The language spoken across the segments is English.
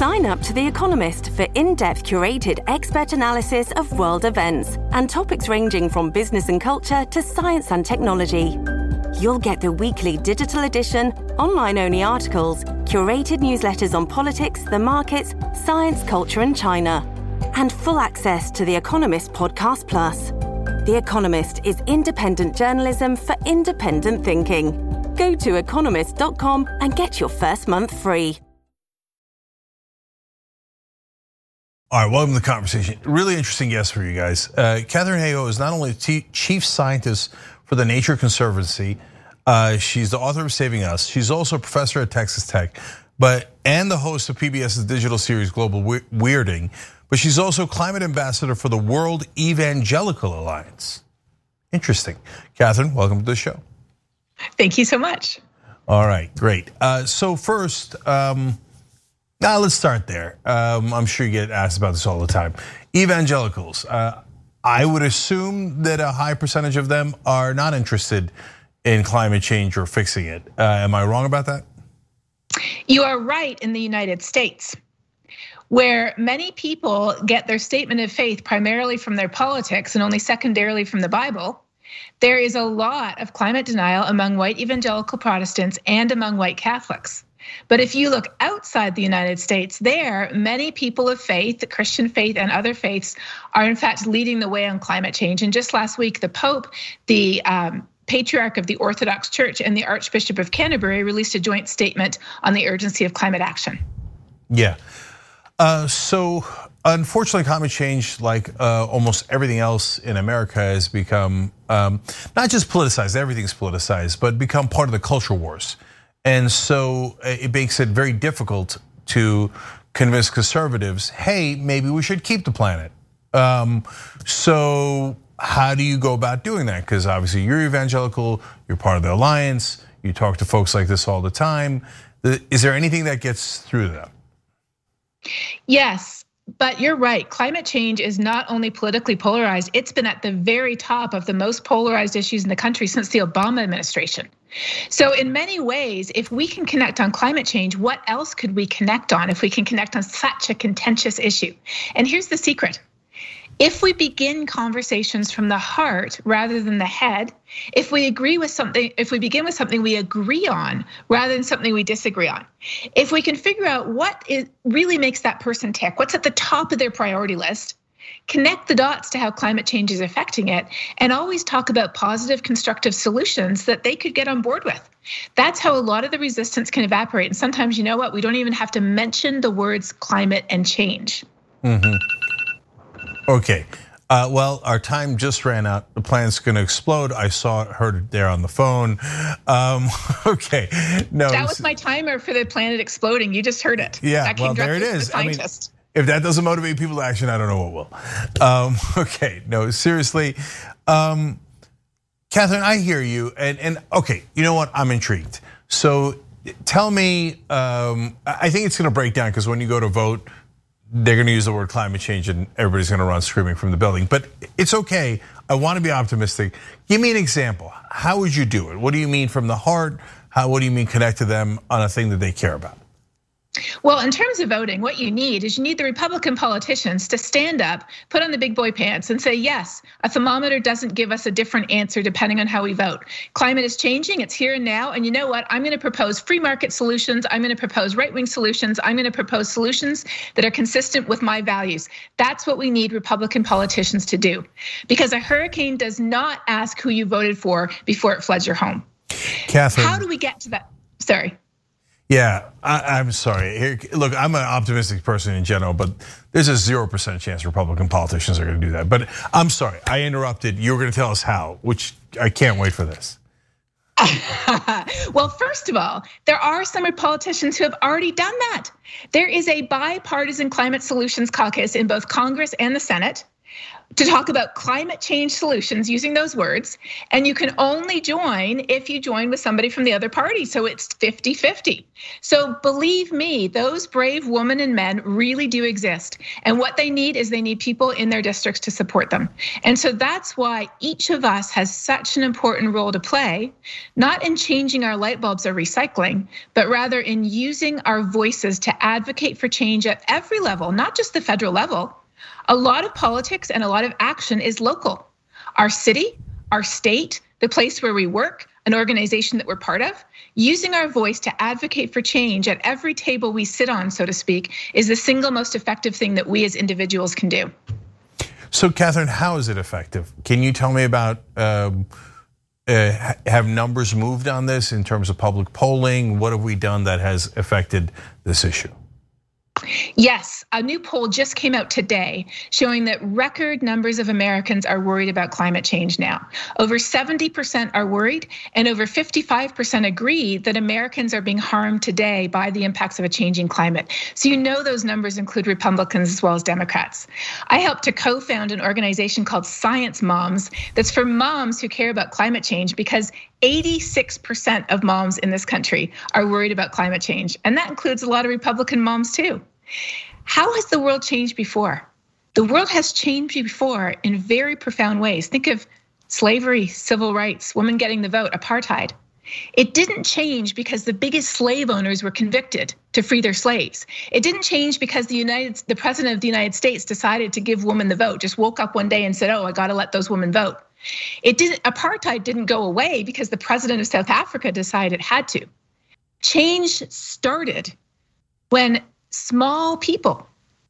Sign up to The Economist for in-depth curated expert analysis of world events and topics ranging from business and culture to science and technology. You'll get the weekly digital edition, online-only articles, curated newsletters on politics, the markets, science, culture and China, and full access to The Economist Podcast Plus. The Economist is independent journalism for independent thinking. Go to economist.com and get your first month free. All right, welcome to the conversation. Really interesting guest for you guys. Katharine Hayhoe is not only chief scientist for the Nature Conservancy, she's the author of Saving Us. She's also a professor at Texas Tech, and the host of PBS's digital series Global Weirding. But she's also climate ambassador for the World Evangelical Alliance. Interesting. Katharine, welcome to the show. Thank you so much. All right, great. So first, now let's start there. I'm sure you get asked about this all the time. Evangelicals, I would assume that a high percentage of them are not interested in climate change or fixing it. Am I wrong about that? You are right in the United States, where many people get their statement of faith primarily from their politics and only secondarily from the Bible. There is a lot of climate denial among white evangelical Protestants and among white Catholics. But if you look outside the United States, there, many people of faith, the Christian faith and other faiths, are in fact leading the way on climate change. And just last week, the Pope, the Patriarch of the Orthodox Church, and the Archbishop of Canterbury released a joint statement on the urgency of climate action. Yeah. So unfortunately, climate change, like almost everything else in America, has become not just politicized, everything's politicized, but become part of the culture wars. And so it makes it very difficult to convince conservatives, hey, maybe we should keep the planet. So how do you go about doing that? Because obviously you're evangelical, you're part of the alliance, you talk to folks like this all the time. Is there anything that gets through to them? Yes, but you're right. Climate change is not only politically polarized, it's been at the very top of the most polarized issues in the country since the Obama administration. So in many ways, if we can connect on climate change, what else could we connect on if we can connect on such a contentious issue? And here's the secret. If we begin conversations from the heart rather than the head, if we begin with something we agree on rather than something we disagree on, if we can figure out what really makes that person tick, what's at the top of their priority list, connect the dots to how climate change is affecting it, and always talk about positive, constructive solutions that they could get on board with. That's how a lot of the resistance can evaporate. And sometimes, you know what, we don't even have to mention the words climate and change. Okay, well, our time just ran out. The planet's gonna explode. I heard it there on the phone. Okay, no. That was my timer for the planet exploding. You just heard it. Yeah, well, there it is. I mean, if that doesn't motivate people to action, I don't know what will. Okay, no, seriously. Katharine, I hear you, and okay, you know what? I'm intrigued. So tell me, I think it's gonna break down because when you go to vote, they're gonna use the word climate change and everybody's gonna run screaming from the building, but it's okay. I wanna be optimistic. Give me an example. How would you do it? What do you mean from the heart? What do you mean connect to them on a thing that they care about? Well, in terms of voting, what you need the Republican politicians to stand up, put on the big boy pants and say, yes, a thermometer doesn't give us a different answer depending on how we vote. Climate is changing, it's here and now, and you know what? I'm gonna propose free market solutions, I'm gonna propose right-wing solutions, I'm gonna propose solutions that are consistent with my values. That's what we need Republican politicians to do. Because a hurricane does not ask who you voted for before it floods your home. Katharine. How do we get to that? Sorry. Yeah, I'm sorry. Look, I'm an optimistic person in general, but there's a 0% chance Republican politicians are gonna do that. But I'm sorry, I interrupted. You were gonna tell us how, which I can't wait for this. Well, first of all, there are some politicians who have already done that. There is a bipartisan climate solutions caucus in both Congress and the Senate. to talk about climate change solutions using those words. And you can only join if you join with somebody from the other party. So it's 50-50. So believe me, those brave women and men really do exist. And what they need is they need people in their districts to support them. And so that's why each of us has such an important role to play, not in changing our light bulbs or recycling, but rather in using our voices to advocate for change at every level, not just the federal level. A lot of politics and a lot of action is local. Our city, our state, the place where we work, an organization that we're part of, using our voice to advocate for change at every table we sit on, so to speak, is the single most effective thing that we as individuals can do. So Catherine, how is it effective? Can you tell me about, have numbers moved on this in terms of public polling? What have we done that has affected this issue? Yes, a new poll just came out today showing that record numbers of Americans are worried about climate change now. Over 70% are worried, and over 55% agree that Americans are being harmed today by the impacts of a changing climate. So you know those numbers include Republicans as well as Democrats. I helped to co-found an organization called Science Moms that's for moms who care about climate change, because 86% of moms in this country are worried about climate change. And that includes a lot of Republican moms too. How has the world changed before? The world has changed before in very profound ways. Think of slavery, civil rights, women getting the vote, apartheid. It didn't change because the biggest slave owners were convicted to free their slaves. It didn't change because the president of the United States decided to give women the vote, just woke up one day and said, oh, I gotta let those women vote. Apartheid didn't go away because the president of South Africa decided it had to. Change started when small people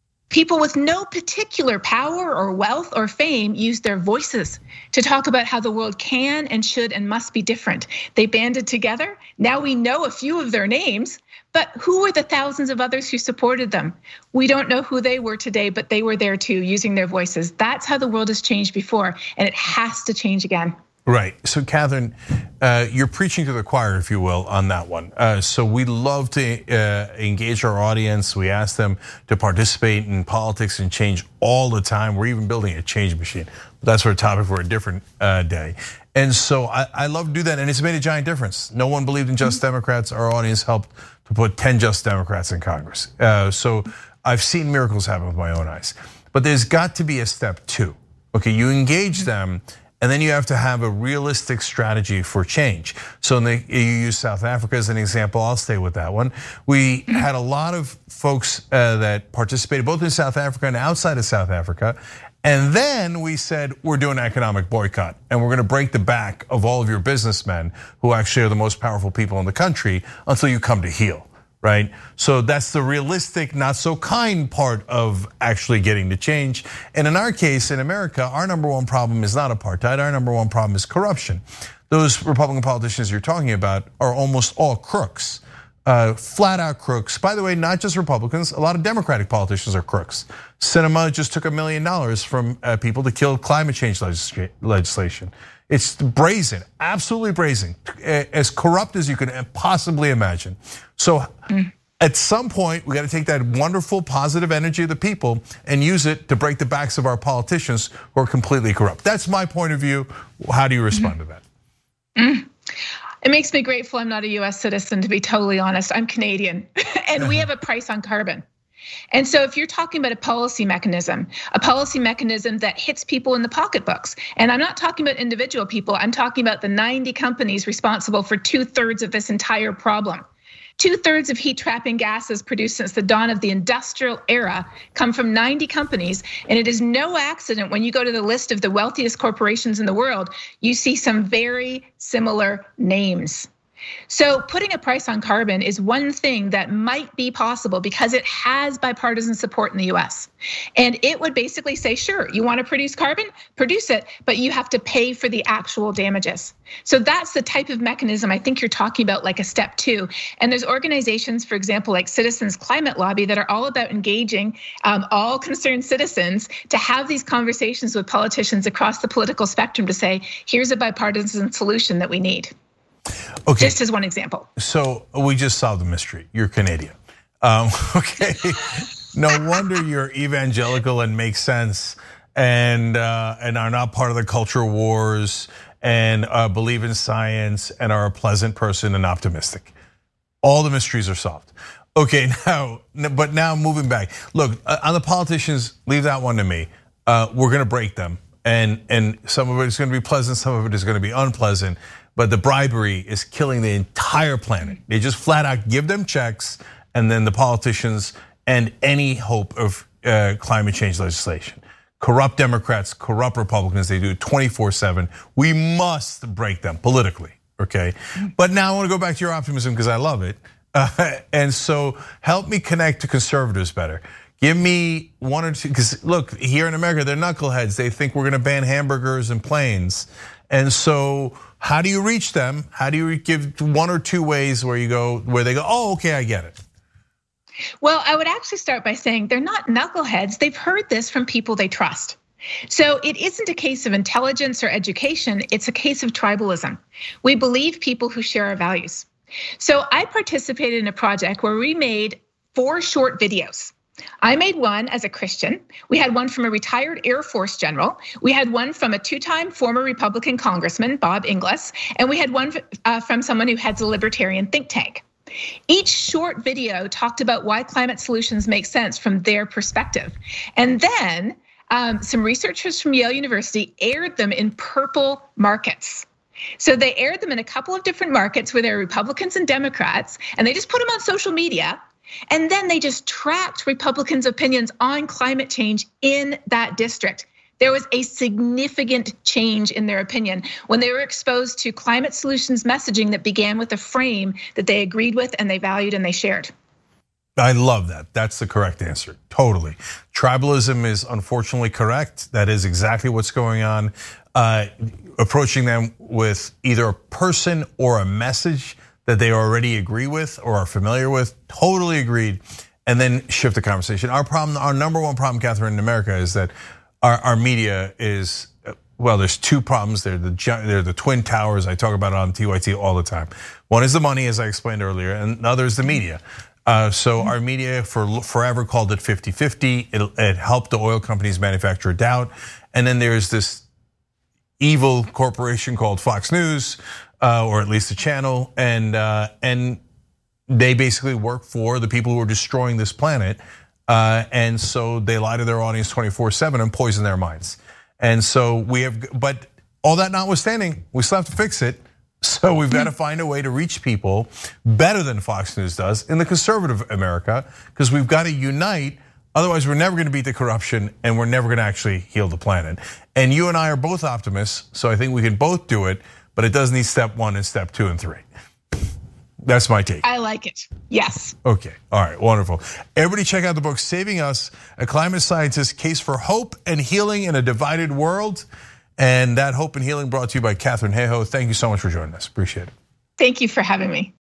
with no particular power or wealth or fame used their voices to talk about how the world can and should and must be different. They banded together. Now we know a few of their names, but who were the thousands of others who supported them? We don't know who they were today, but they were there too, using their voices. That's how the world has changed before, and it has to change again. Right, so Catherine, you're preaching to the choir, if you will, on that one. So we love to engage our audience. We ask them to participate in politics and change all the time. We're even building a change machine. That's our topic for a different day. And so I love to do that, and it's made a giant difference. No one believed in just Democrats. Our audience helped to put 10 just Democrats in Congress. So I've seen miracles happen with my own eyes. But there's got to be a step two. Okay, you engage them, and then you have to have a realistic strategy for change. So you use South Africa as an example. I'll stay with that one. We had a lot of folks that participated both in South Africa and outside of South Africa. And then we said, we're doing an economic boycott, and we're gonna break the back of all of your businessmen who actually are the most powerful people in the country until you come to heel. Right? So that's the realistic, not so kind part of actually getting to change. And in our case, in America, our number one problem is not apartheid, our number one problem is corruption. Those Republican politicians you're talking about are almost all crooks, flat out crooks. By the way, not just Republicans, a lot of Democratic politicians are crooks. Sinema just took $1 million from people to kill climate change legislation. It's brazen, absolutely brazen, as corrupt as you can possibly imagine. So at some point, we got to take that wonderful positive energy of the people and use it to break the backs of our politicians who are completely corrupt. That's my point of view. How do you respond to that? It makes me grateful I'm not a US citizen, to be totally honest. I'm Canadian, and we have a price on carbon. And so if you're talking about a policy mechanism that hits people in the pocketbooks, and I'm not talking about individual people, I'm talking about the 90 companies responsible for 2/3 of this entire problem. 2/3 of heat trapping gases produced since the dawn of the industrial era come from 90 companies. And it is no accident when you go to the list of the wealthiest corporations in the world, you see some very similar names. So putting a price on carbon is one thing that might be possible because it has bipartisan support in the US. And it would basically say, sure, you want to produce carbon, produce it, but you have to pay for the actual damages. So that's the type of mechanism I think you're talking about, like a step two. And there's organizations, for example, like Citizens Climate Lobby, that are all about engaging all concerned citizens to have these conversations with politicians across the political spectrum to say, here's a bipartisan solution that we need. Okay. Just as one example. So we just solved the mystery. You're Canadian. Okay. No wonder you're evangelical and makes sense. and are not part of the culture wars and believe in science and are a pleasant person and optimistic. All the mysteries are solved. Okay, but now moving back. Look, on the politicians, leave that one to me. We're gonna break them. And some of it is gonna be pleasant, some of it is gonna be unpleasant. But the bribery is killing the entire planet. They just flat out give them checks, and then the politicians end any hope of climate change legislation. Corrupt Democrats, corrupt Republicans, they do it 24/7. We must break them politically, okay? But now I wanna go back to your optimism because I love it. And so help me connect to conservatives better. Give me one or two, because look, here in America, they're knuckleheads. They think we're gonna ban hamburgers and planes. And so how do you reach them? How do you give one or two ways where they go, oh, okay, I get it? Well, I would actually start by saying they're not knuckleheads. They've heard this from people they trust. So it isn't a case of intelligence or education, it's a case of tribalism. We believe people who share our values. So I participated in a project where we made 4 short videos. I made one as a Christian. We had one from a retired Air Force general. We had one from a 2-time former Republican congressman, Bob Inglis. And we had one from someone who heads a libertarian think tank. Each short video talked about why climate solutions make sense from their perspective. And then some researchers from Yale University aired them in purple markets. So they aired them in a couple of different markets where there are Republicans and Democrats, and they just put them on social media. And then they just tracked Republicans' opinions on climate change in that district. There was a significant change in their opinion when they were exposed to climate solutions messaging that began with a frame that they agreed with and they valued and they shared. I love that. That's the correct answer. Totally. Tribalism is unfortunately correct. That is exactly what's going on. Approaching them with either a person or a message that they already agree with or are familiar with, totally agreed, and then shift the conversation. Our problem, our number one problem, Catherine, in America is that our media is, well, there's 2 problems. They're the twin towers. I talk about it on TYT all the time. One is the money, as I explained earlier, and the other is the media. So our media forever called it 50-50. It helped the oil companies manufacture doubt. And then there's this evil corporation called Fox News, or at least a channel, and they basically work for the people who are destroying this planet. And so they lie to their audience 24/7 and poison their minds. And so but all that notwithstanding, we still have to fix it. So we've got to find a way to reach people better than Fox News does in the conservative America, because we've got to unite. Otherwise, we're never going to beat the corruption and we're never going to actually heal the planet. And you and I are both optimists, so I think we can both do it, but it does need step 1 and step 2 and 3. That's my take. I like it, yes. Okay, all right, wonderful. Everybody check out the book, Saving Us, A Climate Scientist's Case for Hope and Healing in a Divided World. And that hope and healing brought to you by Katharine Hayhoe. Thank you so much for joining us, appreciate it. Thank you for having me.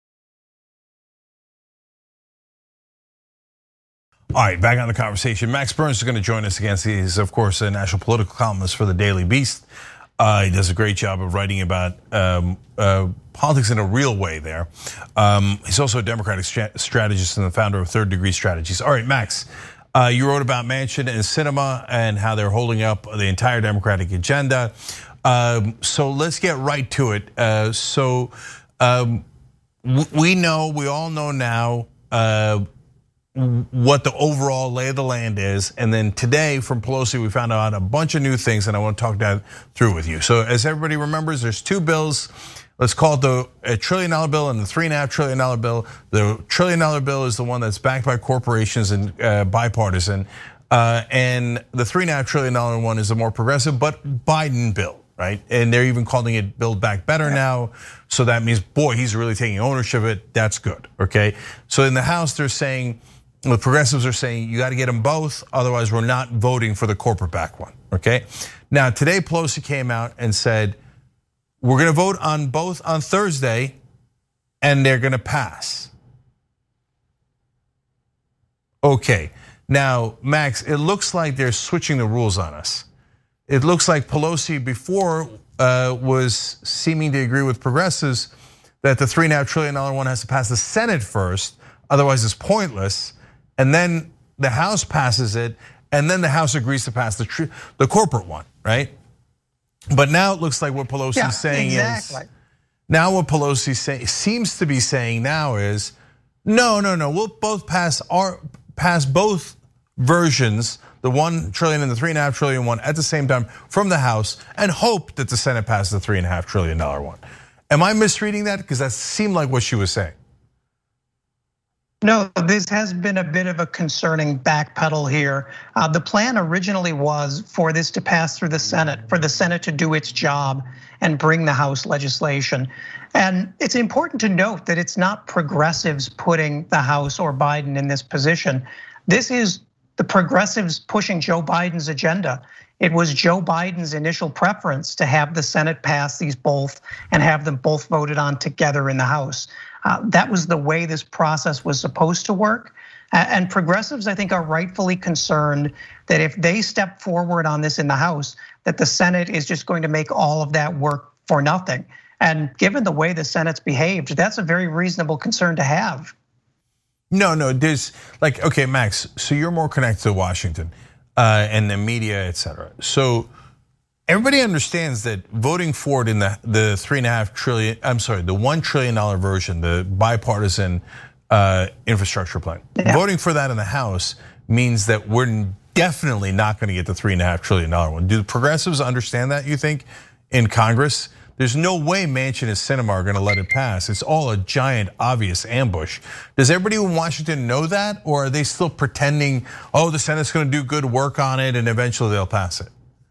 All right, back on the conversation. Max Burns is gonna join us again. He's, of course, a national political columnist for the Daily Beast. He does a great job of writing about politics in a real way there. He's also a Democratic strategist and the founder of Third Degree Strategies. All right, Max, you wrote about Manchin and Sinema and how they're holding up the entire Democratic agenda. So let's get right to it. We all know now what the overall lay of the land is. And then today from Pelosi, we found out a bunch of new things and I want to talk that through with you. So as everybody remembers, there's 2 bills. Let's call it the $1 trillion bill and the $3.5 trillion bill. The $1 trillion bill is the one that's backed by corporations and bipartisan. And the $3.5 trillion one is a more progressive but Biden bill, right? And they're even calling it Build Back Better now. So that means, boy, he's really taking ownership of it. That's good, okay? So in the House, they're saying, the progressives are saying you got to get them both, otherwise we're not voting for the corporate back one, okay? Now today Pelosi came out and said, we're gonna vote on both on Thursday and they're gonna pass. Okay, now Max, it looks like they're switching the rules on us. It looks like Pelosi before was seeming to agree with progressives that the $3.5 trillion one has to pass the Senate first, otherwise it's pointless. And then the House passes it, and then the House agrees to pass the corporate one, right? But now it looks like what Pelosi's saying is, now what Pelosi seems to be saying now is, no, we'll both pass both versions, the $1 trillion and the $3.5 trillion one at the same time from the House, and hope that the Senate passes the $3.5 trillion one. Am I misreading that? Because that seemed like what she was saying. No, this has been a bit of a concerning backpedal here. The plan originally was for this to pass through the Senate, for the Senate to do its job and bring the House legislation. And it's important to note that it's not progressives putting the House or Biden in this position. This is the progressives pushing Joe Biden's agenda. It was Joe Biden's initial preference to have the Senate pass these both and have them both voted on together in the House. That was the way this process was supposed to work. And progressives, I think, are rightfully concerned that if they step forward on this in the House, that the Senate is just going to make all of that work for nothing. And given the way the Senate's behaved, that's a very reasonable concern to have. No, there's like, okay, Max, so you're more connected to Washington and the media, et cetera. So everybody understands that voting for it in the $3.5 trillion, the $1 trillion version, the bipartisan infrastructure plan, voting for that in the House means that we're definitely not going to get the $3.5 trillion one. Do the progressives understand that, you think, in Congress? There's no way Manchin and Sinema are going to let it pass. It's all a giant, obvious ambush. Does everybody in Washington know that, or are they still pretending, the Senate's going to do good work on it and eventually they'll pass it?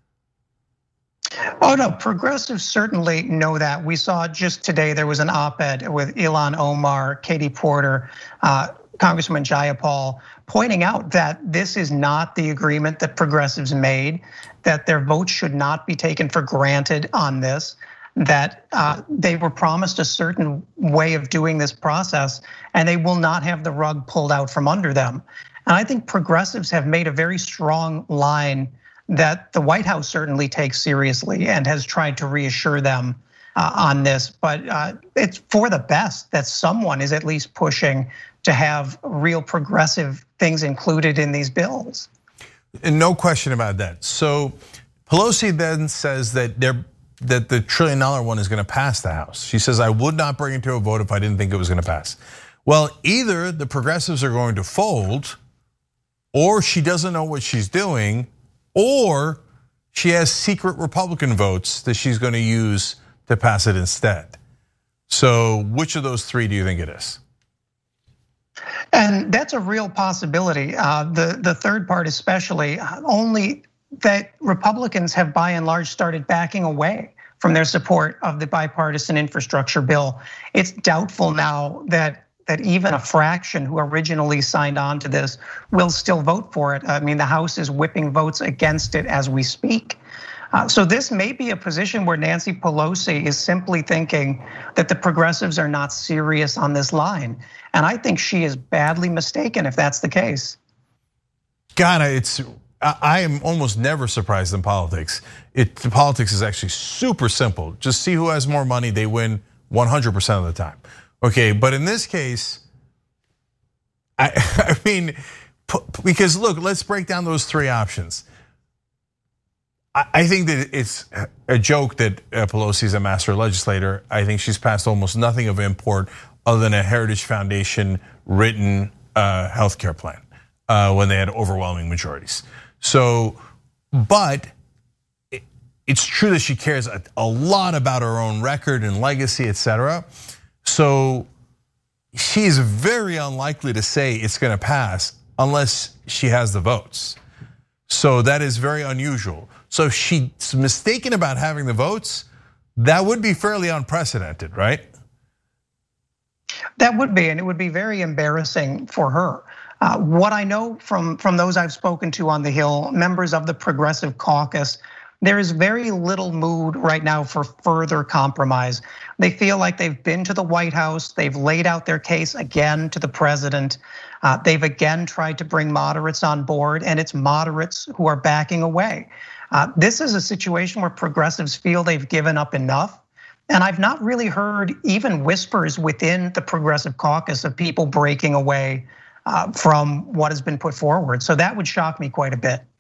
Oh no, progressives certainly know that. We saw just today there was an op-ed with Ilhan Omar, Katie Porter, Congressman Jayapal, pointing out that this is not the agreement that progressives made, that their votes should not be taken for granted on this, that they were promised a certain way of doing this process, and they will not have the rug pulled out from under them. And I think progressives have made a very strong line that the White House certainly takes seriously and has tried to reassure them on this. But it's for the best that someone is at least pushing to have real progressive things included in these bills. And no question about that. So Pelosi then says that the $1 trillion one is going to pass the House. She says, I would not bring it to a vote if I didn't think it was going to pass. Well, either the progressives are going to fold, or she doesn't know what she's doing, or she has secret Republican votes that she's going to use to pass it instead. So which of those three do you think it is? And that's a real possibility. The third part especially, only that Republicans have by and large started backing away from their support of the bipartisan infrastructure bill. It's doubtful now that even a fraction who originally signed on to this will still vote for it. I mean, the House is whipping votes against it as we speak. So this may be a position where Nancy Pelosi is simply thinking that the progressives are not serious on this line. And I think she is badly mistaken if that's the case. God, I am almost never surprised in politics. Politics is actually super simple. Just see who has more money, they win 100% of the time. Okay, but in this case, I mean, because look, let's break down those three options. I think that it's a joke that Pelosi is a master legislator. I think she's passed almost nothing of import other than a Heritage Foundation written healthcare plan when they had overwhelming majorities. So, but it's true that she cares a lot about her own record and legacy, et cetera. So she's very unlikely to say it's going to pass unless she has the votes. So that is very unusual. So if she's mistaken about having the votes, that would be fairly unprecedented, right? That would be, and it would be very embarrassing for her. What I know from those I've spoken to on the Hill, members of the Progressive Caucus, there is very little mood right now for further compromise. They feel like they've been to the White House, they've laid out their case again to the president. They've again tried to bring moderates on board, and it's moderates who are backing away. This is a situation where progressives feel they've given up enough. And I've not really heard even whispers within the Progressive Caucus of people breaking away from what has been put forward. So that would shock me quite a bit.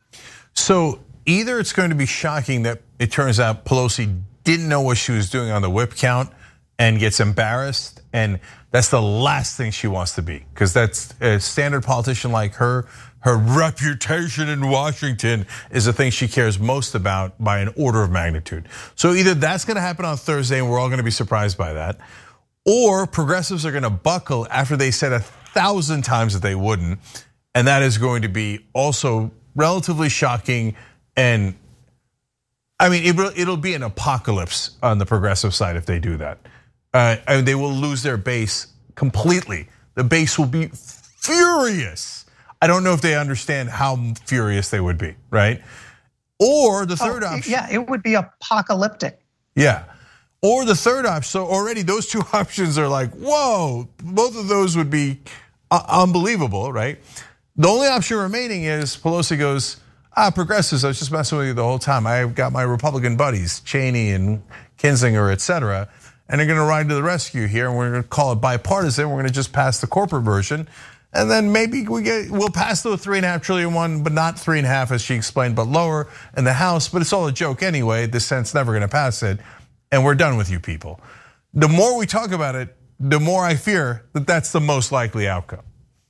So either it's going to be shocking that it turns out Pelosi didn't know what she was doing on the whip count and gets embarrassed, and that's the last thing she wants to be, because that's a standard politician like her. Her reputation in Washington is the thing she cares most about by an order of magnitude. So either that's gonna happen on Thursday and we're all gonna be surprised by that, or progressives are gonna buckle after they said 1,000 times that they wouldn't, and that is going to be also relatively shocking. And I mean, it'll be an apocalypse on the progressive side if they do that. And they will lose their base completely. The base will be furious. I don't know if they understand how furious they would be, right? Or the third option. Yeah, it would be apocalyptic. Yeah, or the third option. So already those two options are like, whoa, both of those would be unbelievable, right? The only option remaining is Pelosi goes, progressives, I was just messing with you the whole time. I've got my Republican buddies, Cheney and Kinzinger, et cetera, and they're gonna ride to the rescue here, and we're gonna call it bipartisan. We're gonna just pass the corporate version, and then maybe we'll pass the $3.5 trillion one, but not 3.5 as she explained, but lower in the House. But it's all a joke anyway. The Senate's never gonna pass it, and we're done with you people. The more we talk about it, the more I fear that that's the most likely outcome.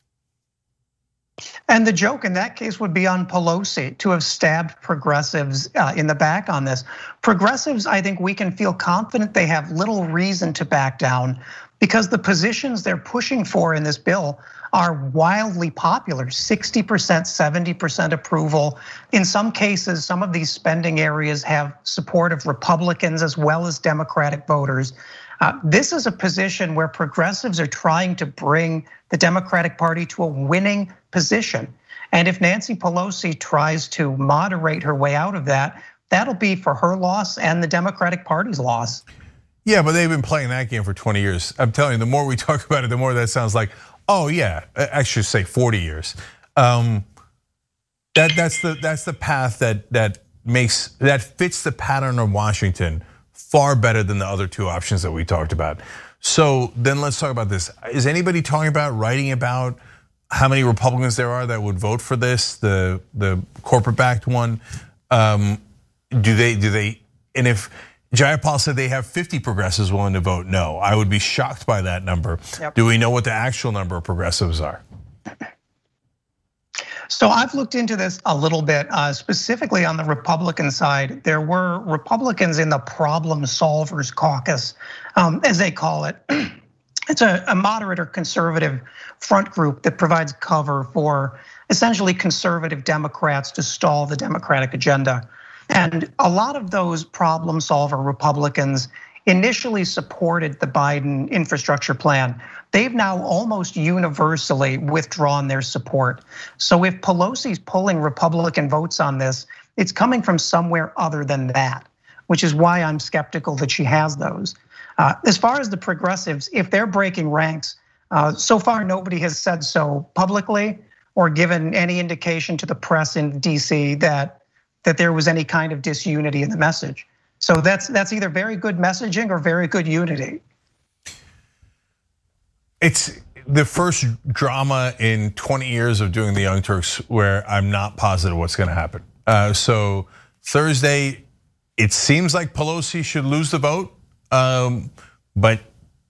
And the joke in that case would be on Pelosi to have stabbed progressives in the back on this. Progressives, I think we can feel confident they have little reason to back down, because the positions they're pushing for in this bill are wildly popular, 60%, 70% approval. In some cases, some of these spending areas have support of Republicans as well as Democratic voters. This is a position where progressives are trying to bring the Democratic Party to a winning position. And if Nancy Pelosi tries to moderate her way out of that, that'll be for her loss and the Democratic Party's loss. Yeah, but they've been playing that game for 20 years. I'm telling you, the more we talk about it, the more that sounds like, oh yeah, I should say 40 years. That's the path that fits the pattern of Washington far better than the other two options that we talked about. So then let's talk about this. Is anybody talking about, writing about how many Republicans there are that would vote for this, the corporate-backed one? Do they? And if Jayapal said they have 50 progressives willing to vote no, I would be shocked by that number. Yep. Do we know what the actual number of progressives are? So I've looked into this a little bit, specifically on the Republican side. There were Republicans in the Problem Solvers Caucus, as they call it. It's a moderate or conservative front group that provides cover for essentially conservative Democrats to stall the Democratic agenda. And a lot of those problem solver Republicans initially supported the Biden infrastructure plan. They've now almost universally withdrawn their support. So if Pelosi's pulling Republican votes on this, it's coming from somewhere other than that, which is why I'm skeptical that she has those. As far as the progressives, if they're breaking ranks, so far nobody has said so publicly or given any indication to the press in DC that there was any kind of disunity in the message. So that's either very good messaging or very good unity. It's the first drama in 20 years of doing the Young Turks where I'm not positive what's gonna happen. So Thursday, it seems like Pelosi should lose the vote, but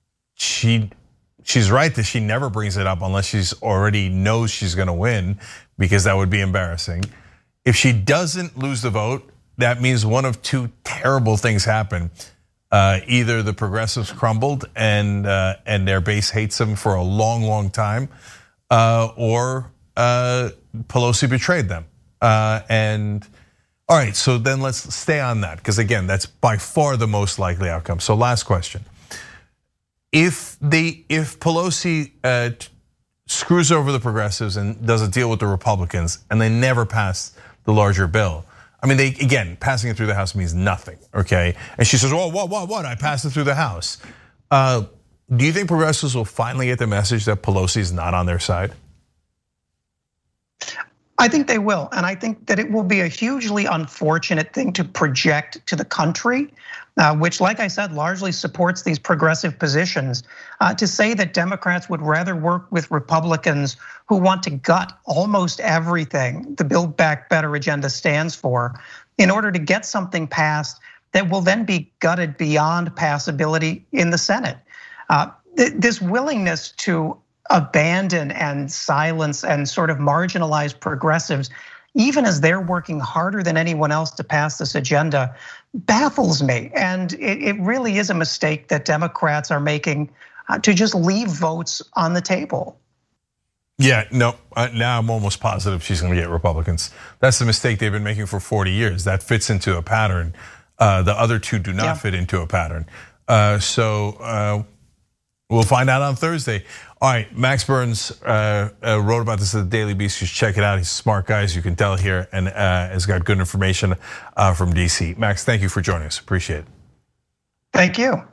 she's right that she never brings it up unless she's already knows she's gonna win, because that would be embarrassing. If she doesn't lose the vote, that means one of two terrible things happen. Either the progressives crumbled and their base hates them for a long, long time, or Pelosi betrayed them. And all right, so then let's stay on that, because again, that's by far the most likely outcome. So last question: if Pelosi screws over the progressives and does a deal with the Republicans, and they never pass the larger bill, I mean, again, passing it through the House means nothing, okay? And she says, well, what? I passed it through the House. Do you think progressives will finally get the message that Pelosi is not on their side? I think they will, and I think that it will be a hugely unfortunate thing to project to the country, which, like I said, largely supports these progressive positions, to say that Democrats would rather work with Republicans who want to gut almost everything the Build Back Better agenda stands for in order to get something passed that will then be gutted beyond passability in the Senate. This willingness to abandon and silence and sort of marginalize progressives, even as they're working harder than anyone else to pass this agenda, baffles me. And it really is a mistake that Democrats are making to just leave votes on the table. Yeah, no, now I'm almost positive she's gonna get Republicans. That's the mistake they've been making for 40 years. That fits into a pattern. The other two do not fit into a pattern. So we'll find out on Thursday. All right, Max Burns wrote about this at the Daily Beast. Just check it out. He's a smart guy, as you can tell here, and has got good information from DC. Max, thank you for joining us. Appreciate it. Thank you.